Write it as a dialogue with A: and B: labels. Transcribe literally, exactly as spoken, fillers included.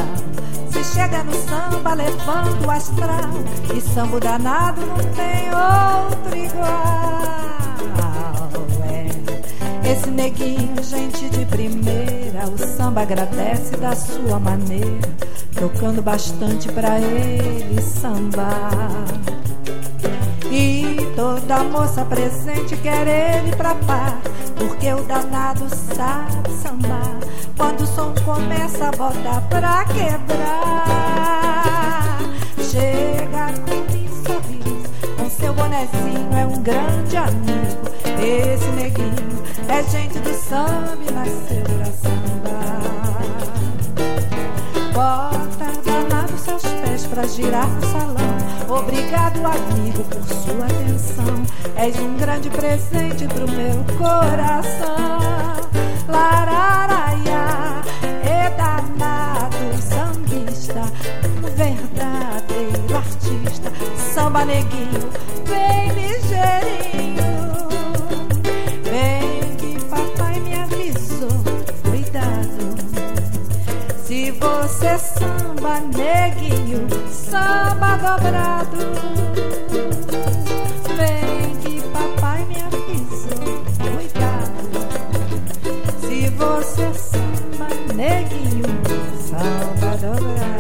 A: Se chega no samba, levanta o astral, e samba danado não tem outro igual. É, esse neguinho, gente de primeira, o samba agradece da sua maneira, tocando bastante pra ele sambar. E toda moça presente quer ele pra par, porque o danado sabe sambar. Quando o som começa a botar pra quebrar, chega com um sorriso, com seu bonezinho, é um grande amigo. Esse neguinho é gente do samba e nasceu pra sambar. Bota danado seus pés pra girar no salão. Obrigado, amigo, por sua atenção. És um grande presente pro meu coração. Lararaia, é danado sambista, um verdadeiro artista. Samba neguinho, bem ligeirinho. Bem que papai me avisou, cuidado. Se você samba neguinho, samba dobrado. Vem que papai me avisou, cuidado. Se você samba neguinho, samba dobrado.